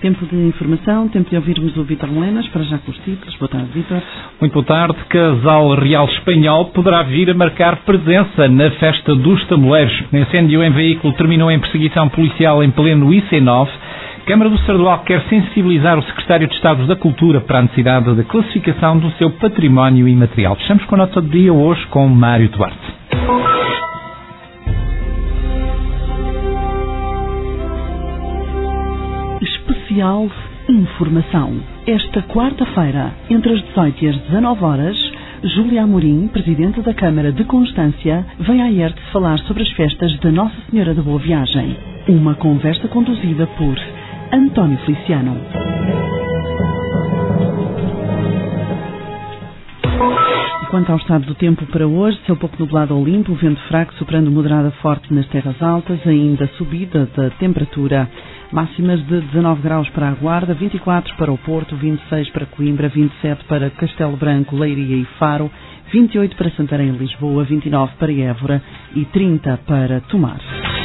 Tempo de informação, tempo de ouvirmos o Vítor Melenas, para já com os títulos. Boa tarde, Vítor. Muito boa tarde. Casal real espanhol poderá vir a marcar presença na festa dos tabuleiros. Incêndio em veículo terminou em perseguição policial em pleno IC9. Câmara do Sardual quer sensibilizar o Secretário de Estado da Cultura para a necessidade da classificação do seu património imaterial. Fechamos com a nota do dia hoje com Mário Duarte. Especial Informação. Esta quarta-feira, entre as 18 e as 19 horas, Júlia Amorim, Presidente da Câmara de Constância, vem à IERT falar sobre as festas da Nossa Senhora da Boa Viagem. Uma conversa conduzida por António Feliciano. Quanto ao estado do tempo para hoje, céu pouco nublado ou limpo, vento fraco soprando moderada forte nas terras altas, ainda subida da temperatura. Máximas de 19 graus para a Guarda, 24 para o Porto, 26 para Coimbra, 27 para Castelo Branco, Leiria e Faro, 28 para Santarém e Lisboa, 29 para Évora e 30 para Tomar.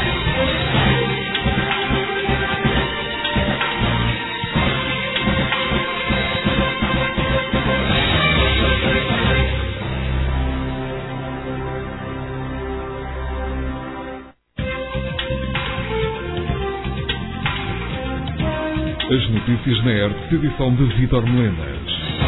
As notícias na ERT, edição de Vítor Melenas.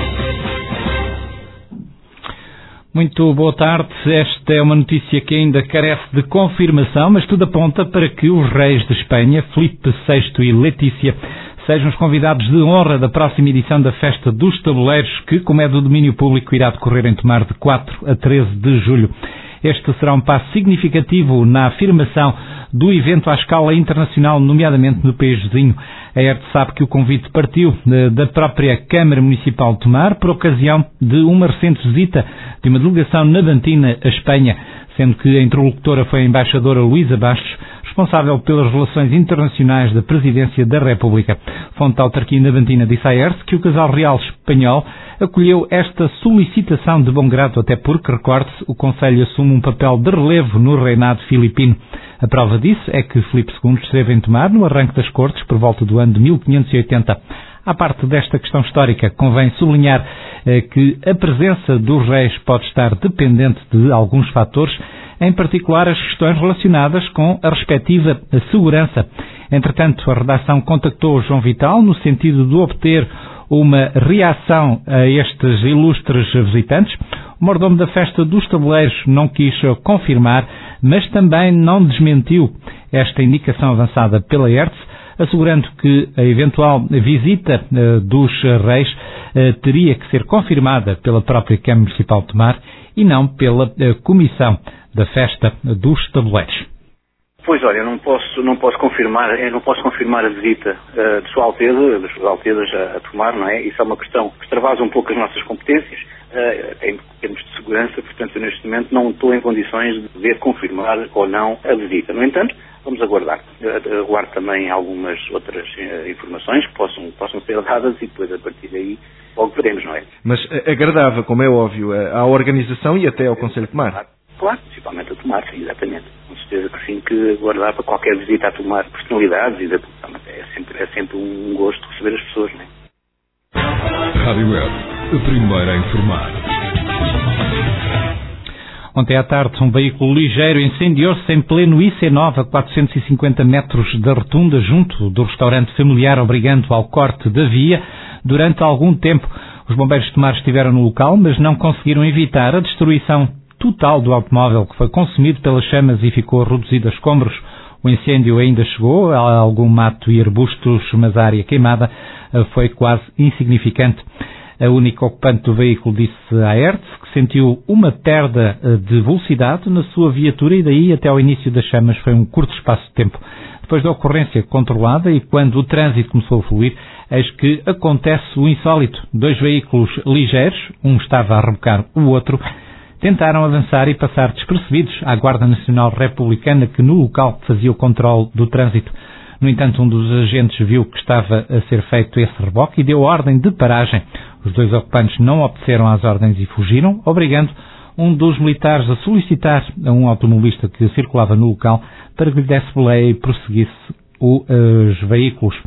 Muito boa tarde. Esta é uma notícia que ainda carece de confirmação, mas tudo aponta para que os reis de Espanha, Filipe VI e Letícia, sejam os convidados de honra da próxima edição da Festa dos Tabuleiros, que, como é do domínio público, irá decorrer em Tomar de 4 a 13 de julho. Este será um passo significativo na afirmação do evento à escala internacional, nomeadamente no país vizinho. A ERT sabe que o convite partiu da própria Câmara Municipal de Tomar por ocasião de uma recente visita de uma delegação navantina à Espanha, sendo que a interlocutora foi a embaixadora Luísa Bastos, responsável pelas relações internacionais da Presidência da República. Fonte da autarquia navantina disse à ERT que o casal real espanhol acolheu esta solicitação de bom grado, até porque, recorde-se, o Conselho assume um papel de relevo no reinado filipino. A prova disso é que Filipe II esteve em Tomar no arranque das Cortes por volta do ano de 1580. À parte desta questão histórica, convém sublinhar que a presença dos reis pode estar dependente de alguns fatores, em particular as questões relacionadas com a respectiva segurança. Entretanto, a redação contactou João Vital no sentido de obter uma reação a estes ilustres visitantes. O mordomo da Festa dos Tabuleiros não quis confirmar, mas também não desmentiu esta indicação avançada pela ERT, assegurando que a eventual visita dos reis teria que ser confirmada pela própria Câmara Municipal de Tomar e não pela Comissão da Festa dos Tabuleiros. Pois olha, eu não posso confirmar a visita de Sua Alteza, das Suas Altezas a Tomar, não é? Isso é uma questão que extravasa um pouco as nossas competências em termos de segurança, portanto eu neste momento não estou em condições de poder confirmar ou não a visita. No entanto, vamos aguardar. Aguardo também algumas outras informações que possam ser dadas e depois a partir daí logo veremos, não é? Mas agradava, como é óbvio, à organização e até ao Conselho de Tomar. Claro, principalmente a Tomar, sim, exatamente. Com certeza que sim, que aguardar para qualquer visita a Tomar personalidades e é sempre um gosto receber as pessoas, não é? Rádio ERT, a primeira a informar. Ontem à tarde, um veículo ligeiro incendiou-se em pleno IC9 a 450 metros da rotunda, junto do restaurante familiar, obrigando ao corte da via durante algum tempo. Os bombeiros de Tomar estiveram no local, mas não conseguiram evitar a destruição total do automóvel, que foi consumido pelas chamas e ficou reduzido a escombros. O incêndio ainda chegou a algum mato e arbustos, mas a área queimada foi quase insignificante. A única ocupante do veículo disse à ERT que sentiu uma perda de velocidade na sua viatura e daí até ao início das chamas foi um curto espaço de tempo. Depois da ocorrência controlada e quando o trânsito começou a fluir, eis que acontece o insólito. 2 veículos ligeiros, um estava a rebocar o outro, tentaram avançar e passar despercebidos à Guarda Nacional Republicana que no local fazia o controle do trânsito. No entanto, um dos agentes viu que estava a ser feito esse reboque e deu ordem de paragem. Os 2 ocupantes não obedeceram às ordens e fugiram, obrigando um dos militares a solicitar a um automobilista que circulava no local para que lhe desse boleia e prosseguisse os veículos.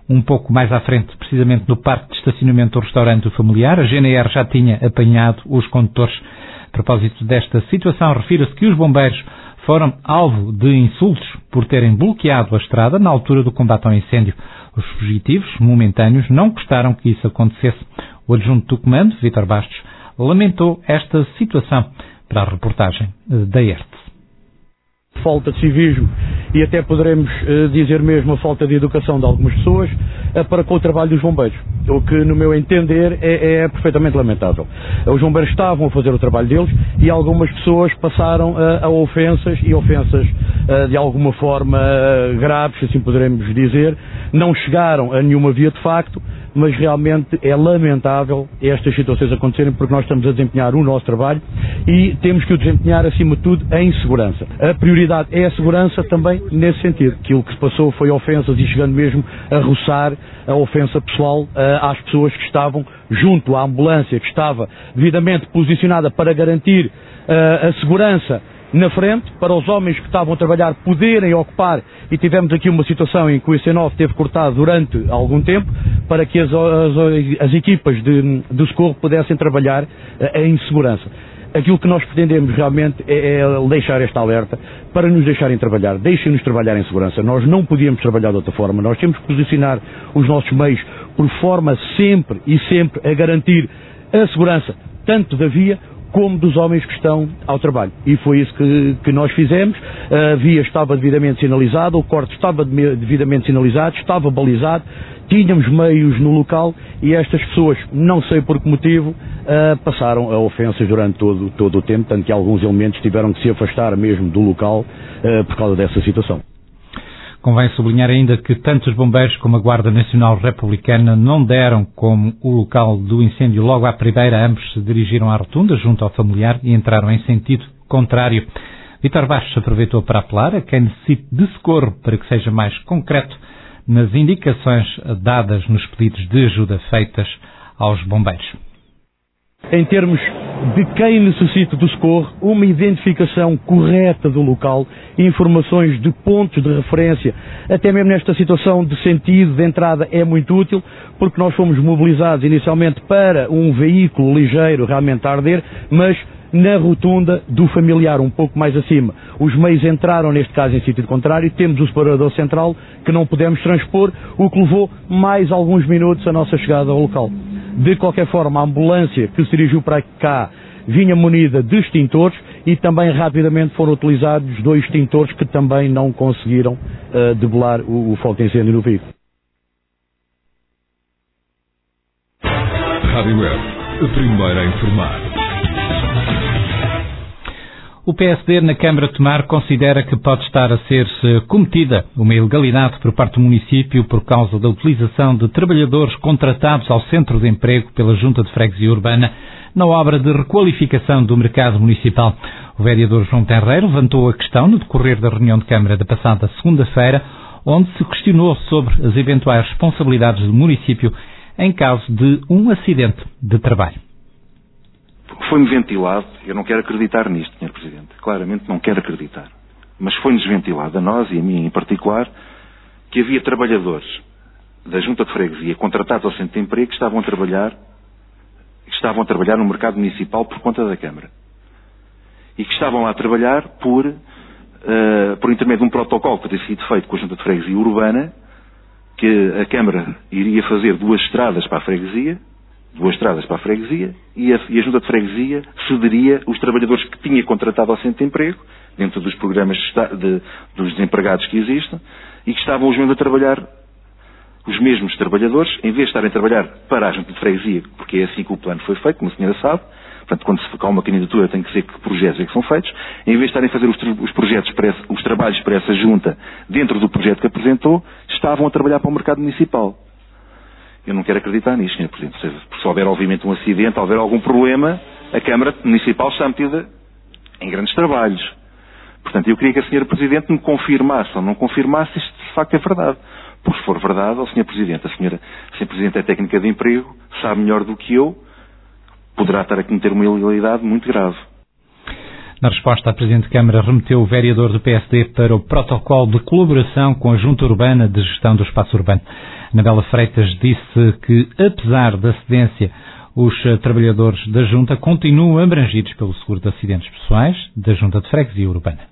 um pouco mais à frente, precisamente no parque de estacionamento do restaurante do familiar. A GNR já tinha apanhado os condutores. A propósito desta situação, refira-se que os bombeiros foram alvo de insultos por terem bloqueado a estrada na altura do combate ao incêndio. Os fugitivos momentâneos não gostaram que isso acontecesse. O adjunto do comando, Vítor Bastos, lamentou esta situação para a reportagem da ERTE. Falta de civismo e até poderemos dizer mesmo a falta de educação de algumas pessoas para com o trabalho dos bombeiros, o que no meu entender é perfeitamente lamentável. Os bombeiros estavam a fazer o trabalho deles e algumas pessoas passaram a ofensas e ofensas de alguma forma graves, assim poderemos dizer, não chegaram a nenhuma via de facto, mas realmente é lamentável estas situações acontecerem porque nós estamos a desempenhar o nosso trabalho e temos que o desempenhar acima de tudo em segurança. A prioridade é a segurança também nesse sentido. Aquilo que se passou foi ofensas e chegando mesmo a roçar a ofensa pessoal às pessoas que estavam junto à ambulância, que estava devidamente posicionada para garantir a segurança na frente, para os homens que estavam a trabalhar poderem ocupar, e tivemos aqui uma situação em que o IC9 teve cortado durante algum tempo, para que as equipas de socorro pudessem trabalhar em segurança. Aquilo que nós pretendemos realmente é deixar esta alerta para nos deixarem trabalhar. Deixem-nos trabalhar em segurança. Nós não podíamos trabalhar de outra forma. Nós temos que posicionar os nossos meios por forma sempre a garantir a segurança, tanto da via como dos homens que estão ao trabalho. E foi isso que nós fizemos. A via estava devidamente sinalizada, o corte estava devidamente sinalizado, estava balizado, tínhamos meios no local e estas pessoas, não sei por que motivo, passaram a ofensas durante todo o tempo, tanto que alguns elementos tiveram que se afastar mesmo do local por causa dessa situação. Convém sublinhar ainda que tanto os bombeiros como a Guarda Nacional Republicana não deram como o local do incêndio logo à primeira. Ambos se dirigiram à rotunda junto ao familiar e entraram em sentido contrário. Vítor Bastos aproveitou para apelar a quem necessite de socorro para que seja mais concreto nas indicações dadas nos pedidos de ajuda feitas aos bombeiros. Em termos de quem necessita do socorro, uma identificação correta do local, informações de pontos de referência, até mesmo nesta situação de sentido de entrada é muito útil, porque nós fomos mobilizados inicialmente para um veículo ligeiro realmente a arder, mas na rotunda do familiar, um pouco mais acima. Os meios entraram, neste caso, em sentido contrário, temos o separador central que não pudemos transpor, o que levou mais alguns minutos a nossa chegada ao local. De qualquer forma, a ambulância que se dirigiu para cá vinha munida de extintores e também rapidamente foram utilizados 2 extintores que também não conseguiram debelar o foco de incêndio no veículo. Rádio F, a primeira a informar. O PSD na Câmara de Tomar considera que pode estar a ser cometida uma ilegalidade por parte do município por causa da utilização de trabalhadores contratados ao Centro de Emprego pela Junta de Freguesia Urbana na obra de requalificação do mercado municipal. O vereador João Tenreiro levantou a questão no decorrer da reunião de Câmara da passada segunda-feira, onde se questionou sobre as eventuais responsabilidades do município em caso de um acidente de trabalho. Foi-me ventilado, eu não quero acreditar nisto, Sr. Presidente, claramente não quero acreditar, mas foi-nos ventilado, a nós e a mim em particular, que havia trabalhadores da Junta de Freguesia contratados ao Centro de Emprego que estavam a trabalhar no mercado municipal por conta da Câmara. E que estavam lá a trabalhar por intermédio de um protocolo que teria sido feito com a Junta de Freguesia Urbana, que a Câmara iria fazer 2 estradas para a freguesia e a Junta de Freguesia cederia os trabalhadores que tinha contratado ao Centro de Emprego, dentro dos programas dos desempregados que existem, e que estavam os mesmos a trabalhar, os mesmos trabalhadores, em vez de estarem a trabalhar para a Junta de Freguesia, porque é assim que o plano foi feito, como a senhora sabe, portanto, quando se focar uma candidatura tem que ser que projetos é que são feitos, em vez de estarem a fazer os trabalhos para essa Junta dentro do projeto que apresentou, estavam a trabalhar para o mercado municipal. Eu não quero acreditar nisto, Sr. Presidente. Se houver, obviamente, um acidente, houver algum problema, a Câmara Municipal está metida em grandes trabalhos. Portanto, eu queria que a Sra. Presidente me confirmasse ou não confirmasse isto de facto é verdade. Porque se for verdade, Sr. Presidente, a Sra. Presidente é técnica de emprego, sabe melhor do que eu, poderá estar a cometer uma ilegalidade muito grave. Na resposta, a Presidente de Câmara remeteu o vereador do PSD para o protocolo de colaboração com a Junta Urbana de Gestão do Espaço Urbano. Anabela Freitas disse que, apesar da cedência, os trabalhadores da Junta continuam abrangidos pelo seguro de acidentes pessoais da Junta de Freguesia Urbana.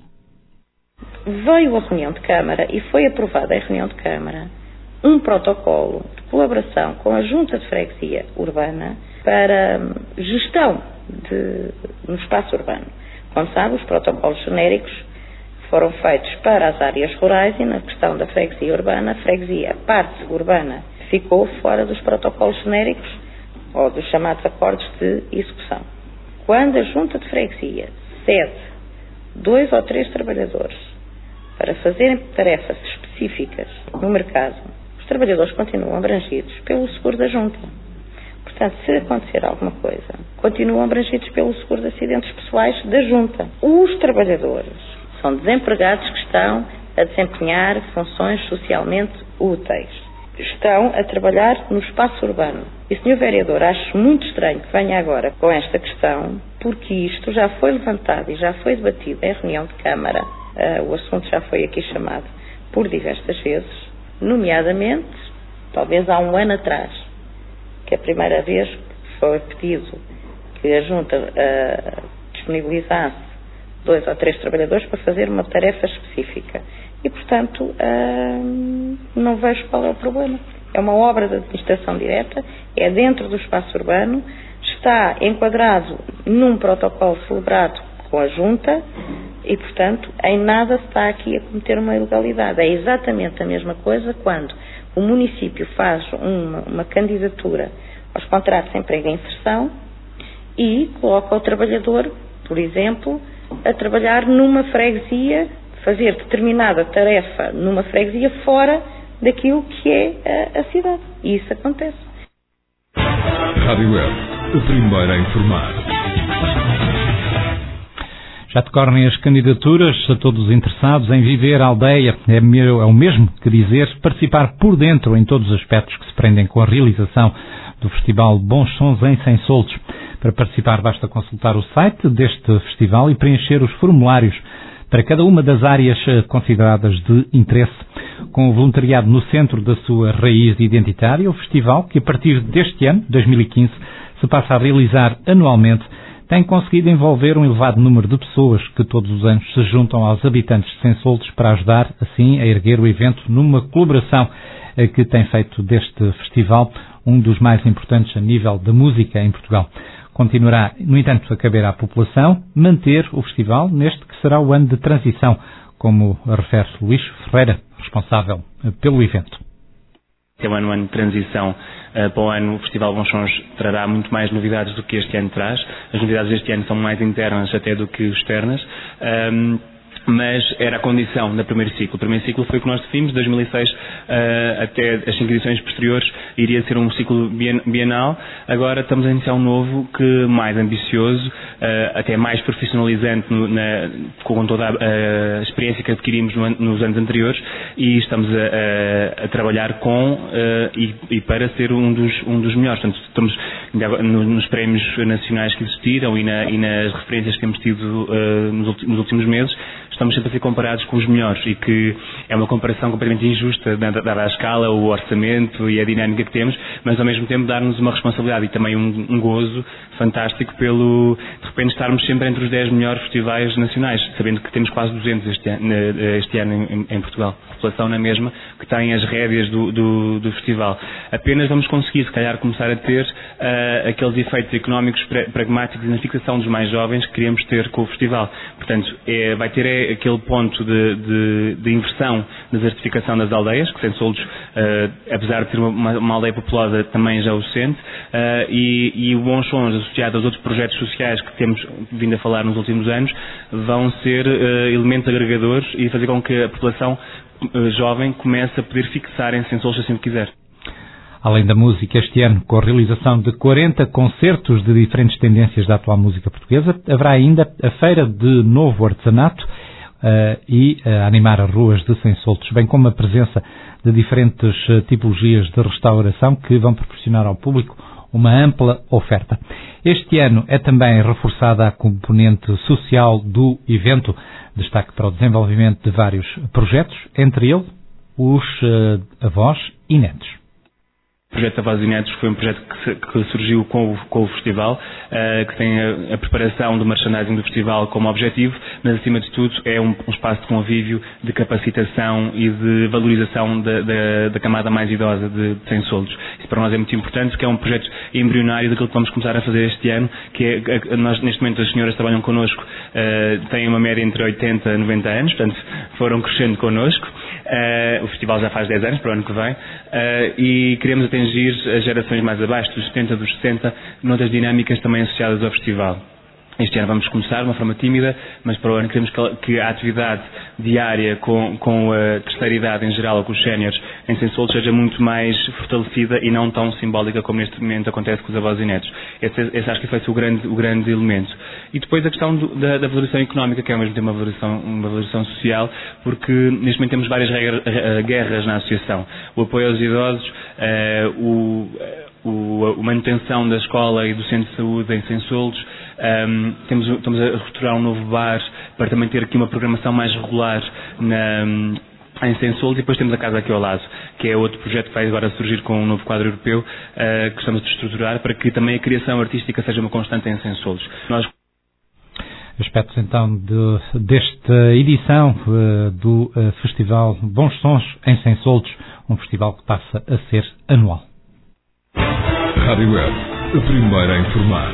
Veio a reunião de Câmara e foi aprovado em reunião de Câmara um protocolo de colaboração com a Junta de Freguesia Urbana para gestão no espaço urbano. Como sabe, os protocolos genéricos foram feitos para as áreas rurais e na questão da freguesia urbana, a parte urbana ficou fora dos protocolos genéricos ou dos chamados acordos de execução. Quando a Junta de Freguesia cede 2 ou 3 trabalhadores para fazerem tarefas específicas no mercado, os trabalhadores continuam abrangidos pelo seguro da Junta. Portanto, se acontecer alguma coisa, continuam abrangidos pelo seguro de acidentes pessoais da Junta. Os trabalhadores são desempregados que estão a desempenhar funções socialmente úteis. Estão a trabalhar no espaço urbano. E, Sr. Vereador, acho muito estranho que venha agora com esta questão, porque isto já foi levantado e já foi debatido em reunião de Câmara. O assunto já foi aqui chamado por diversas vezes, nomeadamente, talvez há um ano atrás, que a primeira vez foi pedido que a Junta disponibilizasse 2 ou 3 trabalhadores para fazer uma tarefa específica. E, portanto, não vejo qual é o problema. É uma obra de administração direta, é dentro do espaço urbano, está enquadrado num protocolo celebrado com a Junta e, portanto, em nada se está aqui a cometer uma ilegalidade. É exatamente a mesma coisa quando o município faz uma candidatura aos contratos de emprego e inserção e coloca o trabalhador, por exemplo, a trabalhar numa freguesia, fazer determinada tarefa numa freguesia fora daquilo que é a cidade. E isso acontece. Rádio Web, a primeira a informar. Já decorrem as candidaturas a todos os interessados em viver a aldeia. É o mesmo que dizer participar por dentro em todos os aspectos que se prendem com a realização do Festival Bons Sons em Sem-Soltos. Para participar basta consultar o site deste festival e preencher os formulários para cada uma das áreas consideradas de interesse. Com o voluntariado no centro da sua raiz identitária, o festival, que a partir deste ano, 2015, se passa a realizar anualmente, tem conseguido envolver um elevado número de pessoas que todos os anos se juntam aos habitantes de Sem-Soltos para ajudar, assim, a erguer o evento numa colaboração que tem feito deste festival um dos mais importantes a nível da música em Portugal. Continuará, no entanto, a caber à população manter o festival neste que será o ano de transição, como refere Luís Ferreira, responsável pelo evento. É um ano de transição. Para o ano, o Festival Bons Sons trará muito mais novidades do que este ano traz. As novidades deste ano são mais internas até do que externas. Mas era a condição do primeiro ciclo. O primeiro ciclo foi o que nós definimos, de 2006 até as 5 edições posteriores, iria ser um ciclo bienal. Agora estamos a iniciar um novo, que mais ambicioso, até mais profissionalizante com toda a experiência que adquirimos nos anos anteriores, e estamos a trabalhar com e para ser um dos melhores. Portanto, estamos nos prémios nacionais que existiram e nas referências que temos tido nos últimos meses. Estamos sempre a ser comparados com os melhores, e que é uma comparação completamente injusta, dada a escala, o orçamento e a dinâmica que temos, mas ao mesmo tempo dar-nos uma responsabilidade e também um gozo fantástico de repente estarmos sempre entre os 10 melhores festivais nacionais, sabendo que temos quase 200 este ano em Portugal. A população na mesma, que tem as rédeas do festival. Apenas vamos conseguir, se calhar, começar a ter aqueles efeitos económicos pragmáticos na fixação dos mais jovens que queremos ter com o festival. Portanto, vai ter aquele ponto de inversão da desertificação das aldeias, que Sem-Soltos, apesar de ser uma aldeia populosa, também já o sente, e o Bons Sons, associado aos outros projetos sociais que temos vindo a falar nos últimos anos, vão ser elementos agregadores e fazer com que a população jovem comece a poder fixar em Sem-Soltos assim que quiser. Além da música, este ano, com a realização de 40 concertos de diferentes tendências da atual música portuguesa, haverá ainda a Feira de Novo Artesanato e animar as ruas de Sem-Soltos, bem como a presença de diferentes tipologias de restauração que vão proporcionar ao público uma ampla oferta. Este ano é também reforçada a componente social do evento, destaque para o desenvolvimento de vários projetos, entre eles os avós e netos. O projeto Avós e Netos foi um projeto que surgiu com o festival, que tem a preparação do merchandising do festival como objetivo, mas acima de tudo é um espaço de convívio, de capacitação e de valorização da camada mais idosa de Sem-Soldos. Isso para nós é muito importante, porque é um projeto embrionário daquilo que vamos começar a fazer este ano, que é, nós neste momento as senhoras trabalham connosco, têm uma média entre 80 e 90 anos, portanto foram crescendo connosco. O festival já faz 10 anos, para o ano que vem, e queremos atingir as gerações mais abaixo, dos 70, dos 60, noutras dinâmicas também associadas ao festival. Este ano vamos começar de uma forma tímida, mas para o ano queremos que a atividade diária com a terceira idade em geral, ou com os séniores em Sem-Soldos, seja muito mais fortalecida e não tão simbólica como neste momento acontece com os avós e netos. Esse acho que foi o grande elemento. E depois a questão da valorização económica, que é ao mesmo tempo uma valorização social, porque neste momento temos várias guerras na associação. O apoio aos idosos, a manutenção da escola e do centro de saúde em Sem-Soldos. Estamos a reestruturar um novo bar para também ter aqui uma programação mais regular em Sem-Soldos, e depois temos a casa aqui ao lado, que é outro projeto que vai agora surgir com um novo quadro europeu, que estamos a estruturar para que também a criação artística seja uma constante em Sem-Soldos. Aspectos então desta edição do Festival Bons Sons em Sem-Soldos, um festival que passa a ser anual. Rádio Web, a primeira a informar.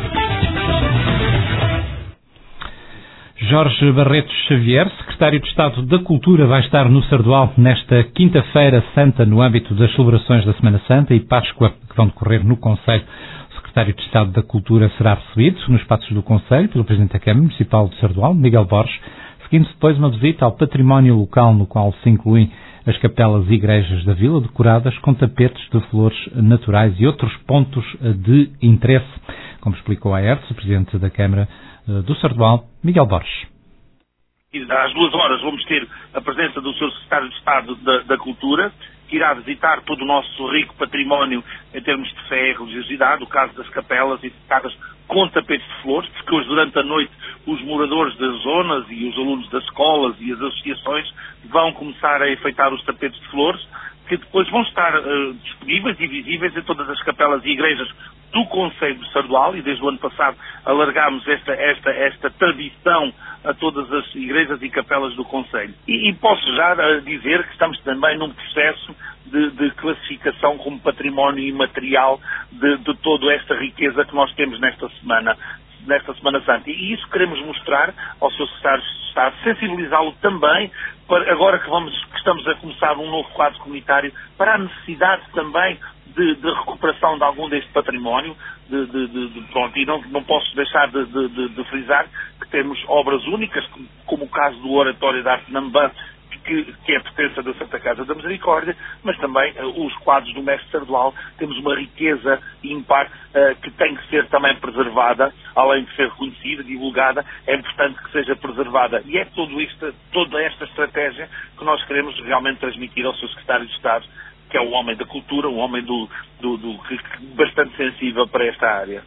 Jorge Barreto Xavier, secretário de Estado da Cultura, vai estar no Sardual nesta quinta-feira santa, no âmbito das celebrações da Semana Santa e Páscoa, que vão decorrer no Conselho. O secretário de Estado da Cultura será recebido nos espaços do Conselho pelo Presidente da Câmara Municipal de Sardual, Miguel Borges, seguindo depois uma visita ao património local, no qual se incluem as capelas e igrejas da vila, decoradas com tapetes de flores naturais e outros pontos de interesse, como explicou a ERTS, o Presidente da Câmara do Sardual, Miguel Borges. Às 2h vamos ter a presença do Sr. Secretário de Estado da Cultura, que irá visitar todo o nosso rico património em termos de fé e religiosidade, o caso das capelas edificadas com tapetes de flores, porque hoje durante a noite os moradores das zonas e os alunos das escolas e as associações vão começar a enfeitar os tapetes de flores, que depois vão estar disponíveis e visíveis em todas as capelas e igrejas do Conselho de Sardual, e desde o ano passado alargámos esta tradição a todas as igrejas e capelas do Conselho. E posso já dizer que estamos também num processo de classificação como património imaterial de toda esta riqueza que nós temos nesta Semana Santa. E isso queremos mostrar ao Sr. Secretário de Estado, sensibilizá-lo também, agora que estamos a começar um novo quadro comunitário, para a necessidade também de recuperação de algum deste património, pronto, e não posso deixar de frisar que temos obras únicas, como o caso do Oratório de Arte Nambã, que é a pertença da Santa Casa da Misericórdia, mas também os quadros do Mestre Sardual. Temos uma riqueza ímpar que tem que ser também preservada, além de ser reconhecida, divulgada, é importante que seja preservada. E é toda esta estratégia que nós queremos realmente transmitir ao Sr. Secretário de Estado, que é um homem da cultura, um homem bastante sensível para esta área.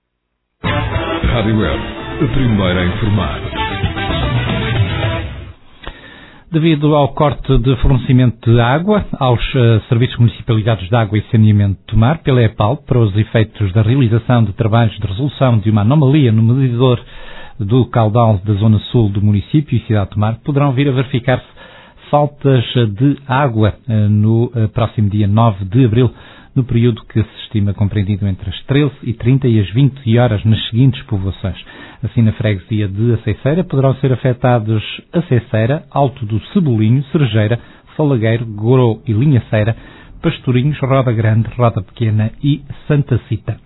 Rádio Web, a primeira a informar. Devido ao corte de fornecimento de água aos serviços municipalizados de água e saneamento do mar pela EPAL, para os efeitos da realização de trabalhos de resolução de uma anomalia no medidor do caudal da zona sul do município e cidade de Mar, poderão vir a verificar-se faltas de água no próximo dia 9 de abril, no período que se estima compreendido entre as 13h30 e as 20 horas nas seguintes povoações. Assim, na freguesia de Aceiceira, poderão ser afetados Aceiceira, Alto do Cebolinho, Cerejeira, Falagueiro, Gorô e Linhaceira, Pastorinhos, Roda Grande, Roda Pequena e Santa Cita.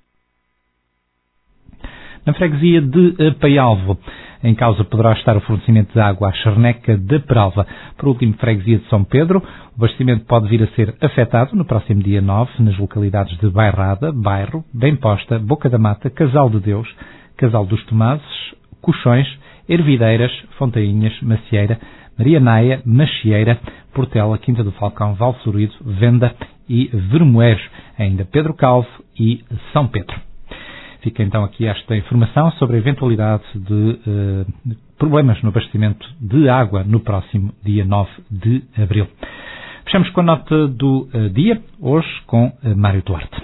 Na freguesia de Paialvo, em causa poderá estar o fornecimento de água à Charneca da Peralva. Por último, freguesia de São Pedro, o abastecimento pode vir a ser afetado no próximo dia 9 nas localidades de Bairrada, Bairro, Bem-Posta, Boca da Mata, Casal de Deus, Casal dos Tomazes, Coxões, Hervideiras, Fontainhas, Macieira, Maria Naia, Machieira, Portela, Quinta do Falcão, Valsorido, Venda e Vermoeiros, ainda Pedro Calvo e São Pedro. Fica então aqui esta informação sobre a eventualidade de problemas no abastecimento de água no próximo dia 9 de abril. Fechamos com a nota do dia, hoje com Mário Duarte.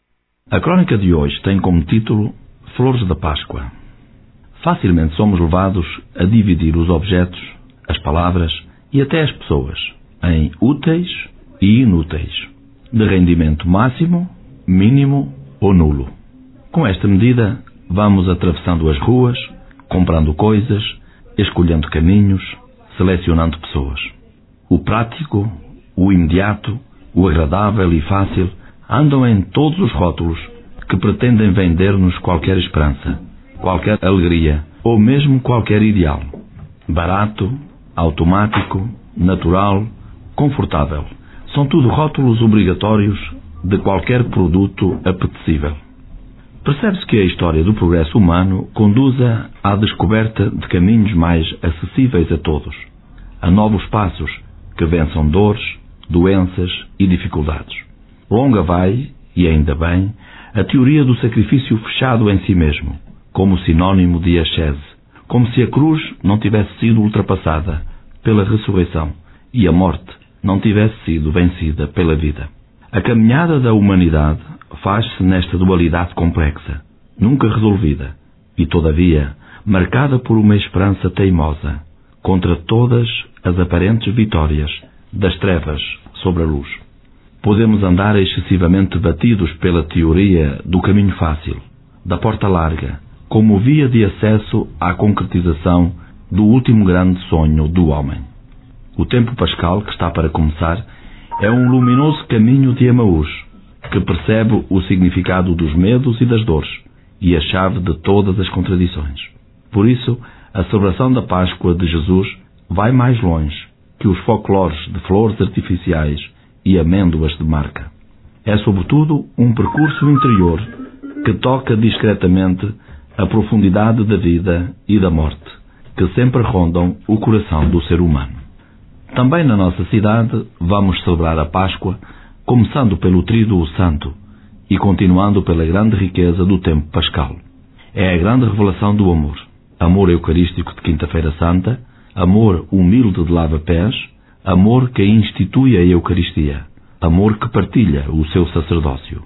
A crónica de hoje tem como título Flores da Páscoa. Facilmente somos levados a dividir os objetos, as palavras e até as pessoas em úteis e inúteis, de rendimento máximo, mínimo ou nulo. Com esta medida, vamos atravessando as ruas, comprando coisas, escolhendo caminhos, selecionando pessoas. O prático, o imediato, o agradável e fácil andam em todos os rótulos que pretendem vender-nos qualquer esperança, qualquer alegria ou mesmo qualquer ideal. Barato, automático, natural, confortável. São tudo rótulos obrigatórios de qualquer produto apetecível. Percebe-se que a história do progresso humano conduza à descoberta de caminhos mais acessíveis a todos, a novos passos que vençam dores, doenças e dificuldades. Longa vai, e ainda bem, a teoria do sacrifício fechado em si mesmo, como sinónimo de ascese, como se a cruz não tivesse sido ultrapassada pela ressurreição e a morte não tivesse sido vencida pela vida. A caminhada da humanidade faz-se nesta dualidade complexa, nunca resolvida, e todavia marcada por uma esperança teimosa, contra todas as aparentes vitórias das trevas sobre a luz. Podemos andar excessivamente batidos pela teoria do caminho fácil, da porta larga, como via de acesso à concretização do último grande sonho do homem. O tempo pascal, que está para começar, é um luminoso caminho de Emaús, que percebe o significado dos medos e das dores, e a chave de todas as contradições. Por isso, a celebração da Páscoa de Jesus vai mais longe que os folclores de flores artificiais e amêndoas de marca. É, sobretudo, um percurso interior que toca discretamente a profundidade da vida e da morte, que sempre rondam o coração do ser humano. Também na nossa cidade vamos celebrar a Páscoa, começando pelo Tríduo Santo e continuando pela grande riqueza do tempo pascal. É a grande revelação do amor. Amor eucarístico de Quinta-feira Santa, amor humilde de lava-pés, amor que institui a Eucaristia, amor que partilha o seu sacerdócio.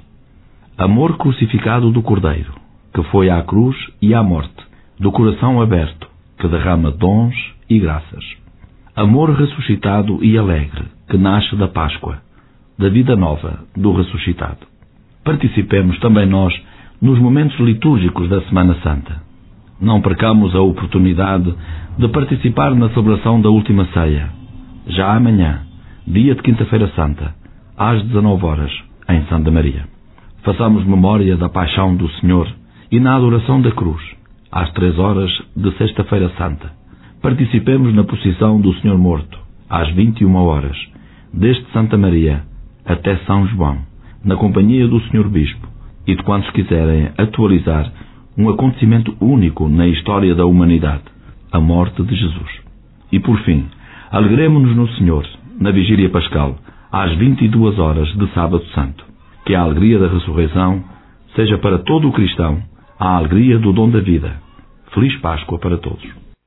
Amor crucificado do Cordeiro, que foi à cruz e à morte, do coração aberto, que derrama dons e graças. Amor ressuscitado e alegre, que nasce da Páscoa, da vida nova do ressuscitado. Participemos também nós nos momentos litúrgicos da Semana Santa. Não percamos a oportunidade de participar na celebração da Última Ceia, já amanhã, dia de Quinta-feira Santa, às 19 horas, em Santa Maria. Façamos memória da paixão do Senhor e na adoração da cruz, às 3 horas de Sexta-feira Santa. Participemos na procissão do Senhor Morto, às 21 horas, desde Santa Maria até São João, na companhia do Senhor Bispo e de quantos quiserem atualizar um acontecimento único na história da humanidade, a morte de Jesus. E por fim, alegremo-nos no Senhor, na Vigília Pascal, às 22 horas de Sábado Santo. Que a alegria da ressurreição seja para todo o cristão a alegria do dom da vida. Feliz Páscoa para todos.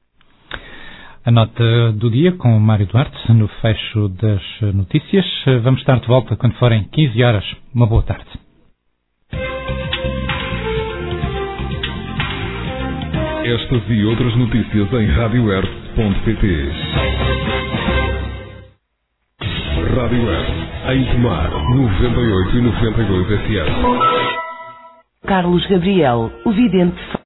A nota do dia com o Mário Duarte, no fecho das notícias. Vamos estar de volta quando forem 15 horas. Uma boa tarde. Estas e outras notícias em radioearth.pt. Rádio Earth, em Tomar, 98 e 92 FM. Carlos Gabriel, o vidente.